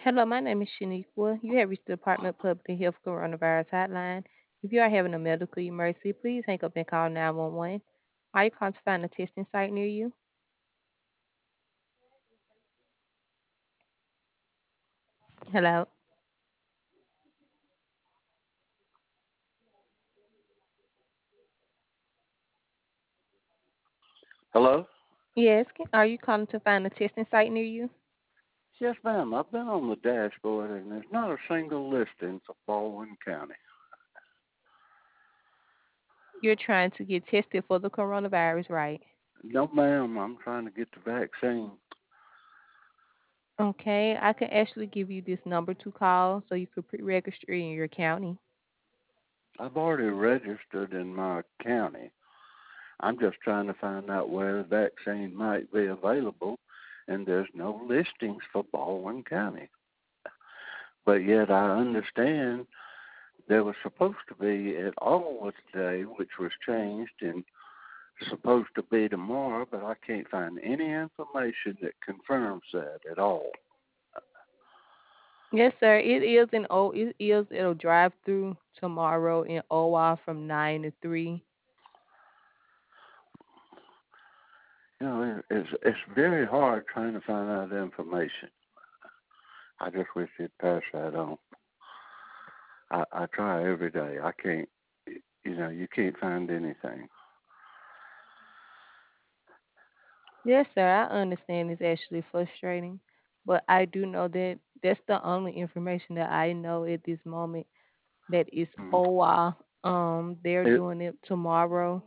Hello, my name is Shaniqua. You have reached the Department of Public Health Coronavirus Hotline. If you are having a medical emergency, please hang up and call 911. Are you calling to find a testing site near you? Hello? Hello? Yes, are you calling to find a testing site near you? Yes, ma'am. I've been on the dashboard and there's not a single listing for Baldwin County. You're trying to get tested for the coronavirus, right? No, ma'am. I'm trying to get the vaccine. Okay, I can actually give you this number to call so you could pre-register in your county. I've already registered in my county. I'm just trying to find out where the vaccine might be available, and there's no listings for Baldwin County. But yet I understand there was supposed to be at Alwa today, which was changed and supposed to be tomorrow, but I can't find any information that confirms that at all. Yes, sir. It is it'll drive through tomorrow in OR from 9 to 3. It's very hard trying to find out information. I just wish you'd pass that on. I try every day. I can't. You can't find anything. Yes, sir. I understand it's actually frustrating, but I do know that that's the only information that I know at this moment. That is Mhm. OR. They're Is, doing it tomorrow.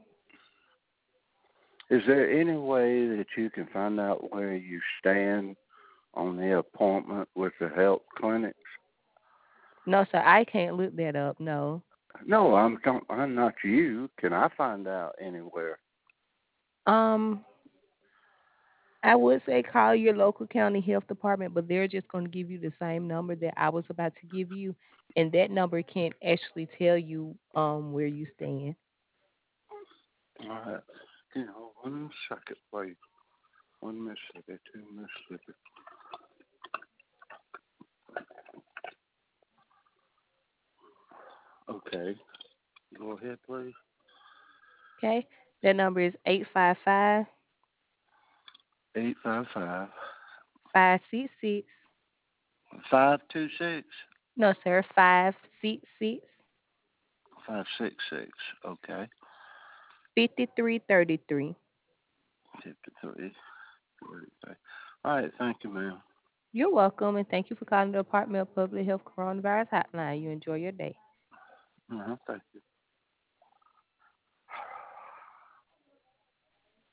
is there any way that you can find out where you stand on the appointment with the health clinics? No, sir. I can't look that up. No. No, I'm not you. Can I find out anywhere? Um, I would say call your local county health department, but they're just going to give you the same number that I was about to give you, and that number can't actually tell you where you stand. All right. One second, please. One Mississippi, two Mississippi. Okay. Go ahead, please. Okay, that number is 855 855 566. 526 No, sir, 566 566. Okay. 5333. 53. 33. All right. Thank you, ma'am. You're welcome, and thank you for calling the Department of Public Health Coronavirus Hotline. You enjoy your day. Thank you.